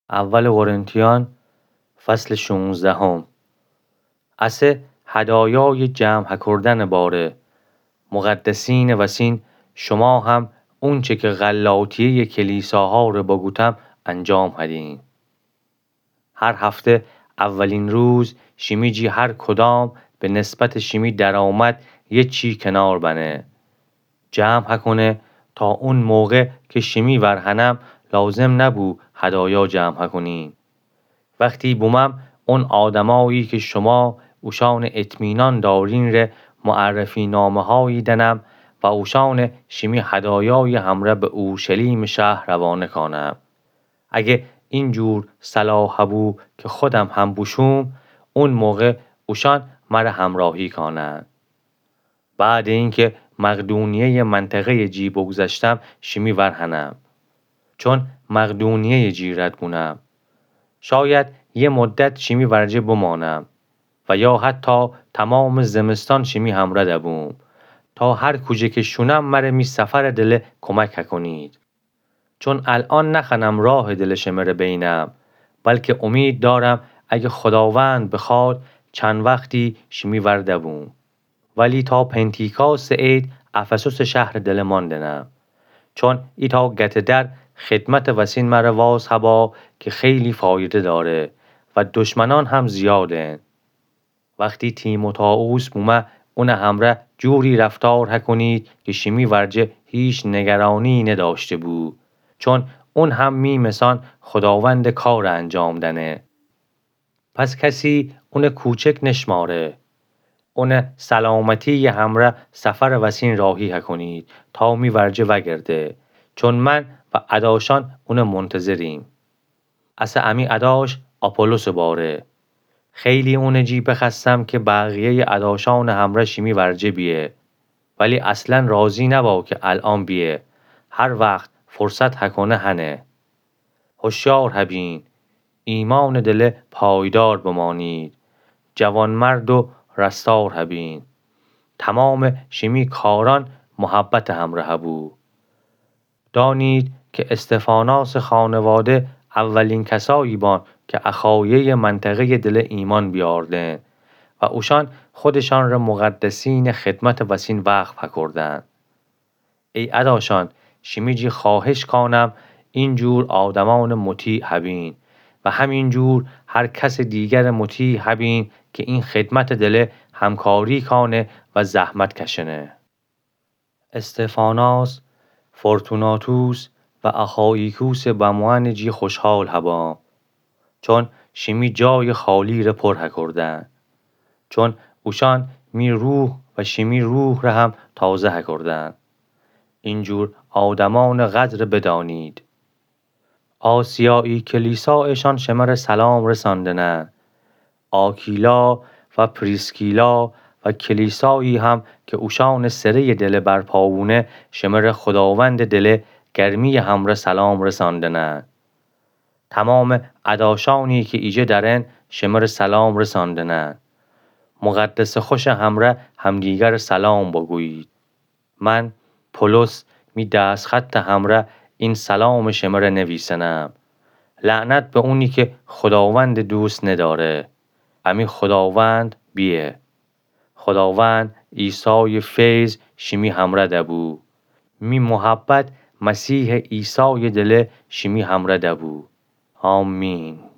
اول قرنتیان فصل 16. اسه هدایای جمع کردن باره. مقدسین وسین، شما هم اون چه که غلاطیه کلیساها رو بگوتم انجام هدین. هر هفته اولین روز شمیجی هر کدام به نسبت شمی درآمد یه چی کنار بنه. جمع کنه تا اون موقع که شمی ورهنم لازم نبو هدایا جمع کنین. وقتی بومم اون آدمایی که شما اوشان اطمینان دارین ره معرفی نامه هایی دنم و اوشان شمی هدایای همراه به اورشلیم شهر روانه کنم. اگه اینجور صلاح بو که خودم هم بوشوم، اون موقع اوشان مرا همراهی کنن. بعد اینکه مقدونیه منطقه جی بگذشتم شمی ورهنم. چون مقدونیه جی رد بونم. شاید یه مدت شمی ورجه بمانم و یا حتی تمام زمستان شمی همراه دبوم تا هر کجه که شونم مره می سفر دل کمک کنید. چون الان نخنم راه دل شمره بینم، بلکه امید دارم اگه خداوند بخواد چند وقتی شمی وردبوم. ولی تا پنتیکاست عید افسوس شهر دل ماندنم. چون ایتا گت در خدمت وسین مره واز هبا که خیلی فایده داره و دشمنان هم زیاده. وقتی تیموتائوس بومه اون همراه جوری رفتار کنید که شمی ورجه هیچ نگرانی نداشته بود. چون اون هم میمسان خداوند کار انجام دنه. پس کسی اون کوچک نشماره. اون سلامتی همراه سفر وسین راهی کنید تا می ورجه وگرده. چون من و اداشان اون منتظریم. اسه امی اداش آپولوس باره. خیلی اون جی بخستم که بقیه اداشان همراه شمی ورجه بیه. ولی اصلا راضی نبا که الان بیه. هر وقت فرصت هکنه هنه. هوشیار هبین. ایمان دل پایدار بمانید. جوان مرد و رستار هبین. تمام شمی کاران محبت همراه بود. دانید که استفاناس خانواده اولین کسایی بان که اخایه منطقه دل ایمان بیاردن و اوشان خودشان را مقدسین خدمت وسین وقف کردن. ای اداشان شمیجی خواهش کنم اینجور آدمان مطیع هبین و همینجور هر کس دیگر مطیع هبین که این خدمت دل همکاری کنه و زحمت کشنه. استفاناس، فورتوناتوس و اخایکوس بموان جی خوشحال هبا. چون شمی جای خالی را پر کردن. چون اوشان می روح و شمی روح را هم تازه کردن. اینجور آدمان قدر بدانید. آسیایی کلیسایشان شمر سلام رساندنه. آکیلا و پریسکیلا و کلیسایی هم که اوشان سره دل برپاونه شمر خداوند دل گرمی همراه سلام رساندنه. تمام اداشانی که ایجه درن شمر سلام رساندنه. مقدس خوش همراه همدیگر سلام بگویید. من پولس می دست خط همراه این سلام شمر نویسنم. لعنت به اونی که خداوند دوست نداره. امی خداوند بیه. خداوند عیسی فیض شمی همراه دبو. می محبت مسیح عیسی دل شمی همراه دبو. آمین.